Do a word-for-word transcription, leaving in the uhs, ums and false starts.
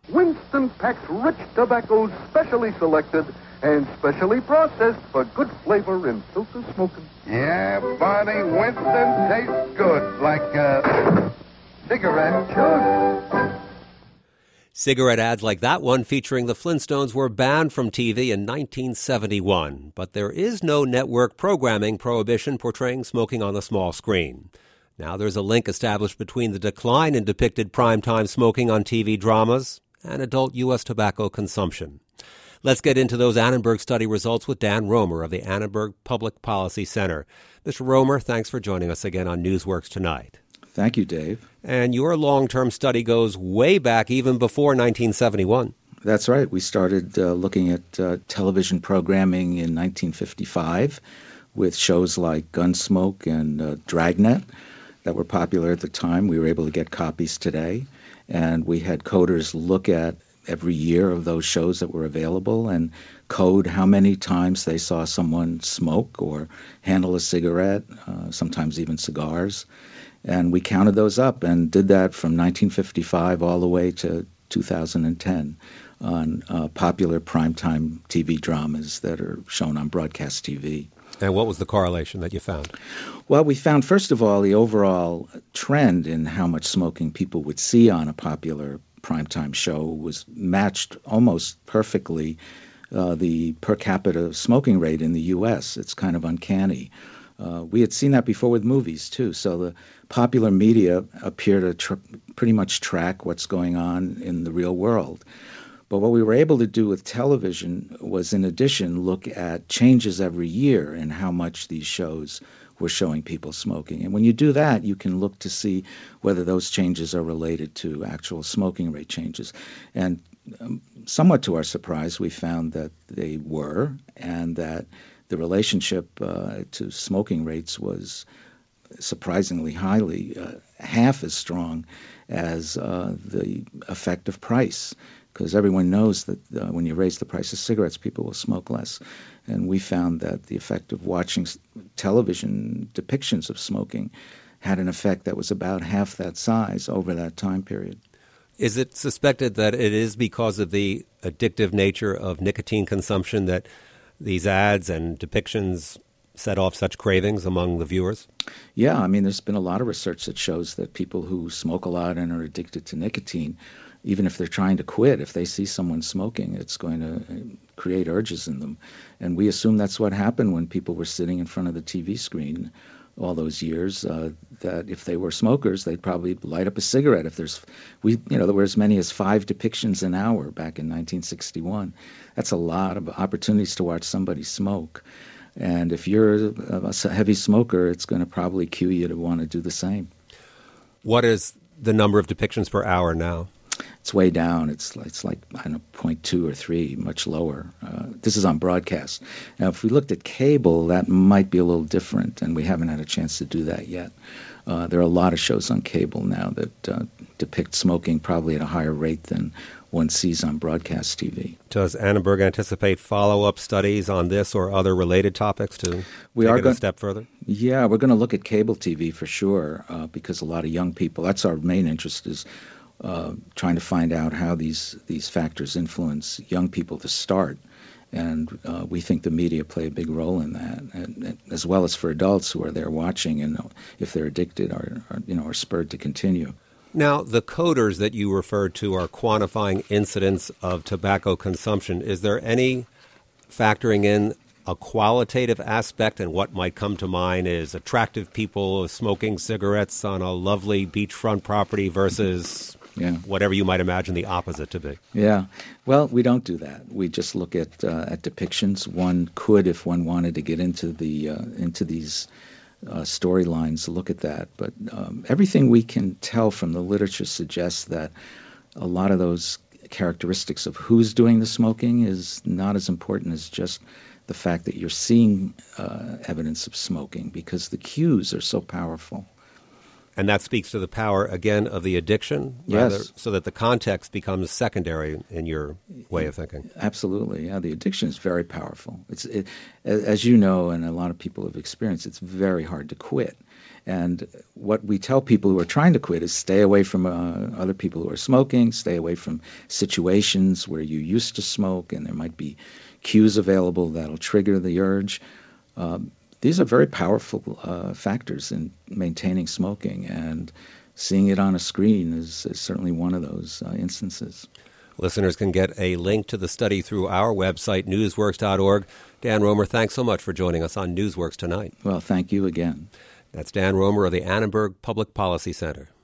Winston packs rich tobaccos specially selected and specially processed for good flavor in filter smoking. Yeah, Barney, Winston tastes good, like a cigarette should. Cigarette ads like that one featuring the Flintstones were banned from T V in nineteen seventy-one, but there is no network programming prohibition portraying smoking on the small screen. Now there's a link established between the decline in depicted primetime smoking on T V dramas and adult U S tobacco consumption. Let's get into those Annenberg study results with Dan Romer of the Annenberg Public Policy Center. Mister Romer, thanks for joining us again on Newsworks Tonight. Thank you, Dave. And your long-term study goes way back, even before nineteen seventy-one. That's right. We started uh, looking at uh, television programming in nineteen fifty-five with shows like Gunsmoke and uh, Dragnet that were popular at the time. We were able to get copies today. And we had coders look at every year of those shows that were available and code how many times they saw someone smoke or handle a cigarette, uh, sometimes even cigars. And we counted those up and did that from nineteen fifty-five all the way to two thousand ten on uh, popular primetime T V dramas that are shown on broadcast T V. And what was the correlation that you found? Well, we found, first of all, the overall trend in how much smoking people would see on a popular primetime show was matched almost perfectly uh, the per capita smoking rate in the U S. It's kind of uncanny. Uh, we had seen that before with movies, too. So the popular media appear to tr- pretty much track what's going on in the real world. But what we were able to do with television was, in addition, look at changes every year in how much these shows were showing people smoking. And when you do that, you can look to see whether those changes are related to actual smoking rate changes. And um, somewhat to our surprise, we found that they were, and that the relationship uh, to smoking rates was surprisingly highly, uh, half as strong as uh, the effect of price, because everyone knows that uh, when you raise the price of cigarettes, people will smoke less. And we found that the effect of watching television depictions of smoking had an effect that was about half that size over that time period. Is it suspected that it is because of the addictive nature of nicotine consumption that these ads and depictions set off such cravings among the viewers? Yeah, I mean, there's been a lot of research that shows that people who smoke a lot and are addicted to nicotine, even if they're trying to quit, if they see someone smoking, it's going to create urges in them. And we assume that's what happened when people were sitting in front of the T V screen all those years, uh, that if they were smokers, they'd probably light up a cigarette. If there's, we, you know, there were as many as five depictions an hour back in nineteen sixty-one. That's a lot of opportunities to watch somebody smoke. And if you're a heavy smoker, it's going to probably cue you to want to do the same. What is the number of depictions per hour now? It's way down. It's it's like, I don't know, zero point two or three, much lower. Uh, this is on broadcast. Now, if we looked at cable, that might be a little different, and we haven't had a chance to do that yet. Uh, there are a lot of shows on cable now that uh, depict smoking probably at a higher rate than one sees on broadcast T V. Does Annenberg anticipate follow-up studies on this or other related topics to we take are it go- a step further? Yeah, we're going to look at cable T V for sure, uh, because a lot of young people, that's our main interest, is uh, trying to find out how these, these factors influence young people to start. And uh, we think the media play a big role in that, and, and as well as for adults who are there watching, and if they're addicted, are, are you know are spurred to continue. Now, the coders that you referred to are quantifying incidence of tobacco consumption. Is there any factoring in a qualitative aspect? And what might come to mind is attractive people smoking cigarettes on a lovely beachfront property versus yeah. whatever you might imagine the opposite to be. Yeah. Well, we don't do that. We just look at uh, at depictions. One could, if one wanted to get into the uh, into these uh, storylines, look at that. But um, everything we can tell from the literature suggests that a lot of those characteristics of who's doing the smoking is not as important as just the fact that you're seeing uh, evidence of smoking, because the cues are so powerful. And that speaks to the power, again, of the addiction? Yes. Rather, so that the context becomes secondary in your way of thinking. Absolutely. Yeah, the addiction is very powerful. It's it, as you know, and a lot of people have experienced, it's very hard to quit. And what we tell people who are trying to quit is stay away from uh, other people who are smoking, stay away from situations where you used to smoke and there might be cues available that'll trigger the urge. Um, these are very powerful uh, factors in maintaining smoking, and seeing it on a screen is, is certainly one of those uh, instances. Listeners can get a link to the study through our website, newsworks dot org. Dan Romer, thanks so much for joining us on Newsworks tonight. Well, thank you again. That's Dan Romer of the Annenberg Public Policy Center.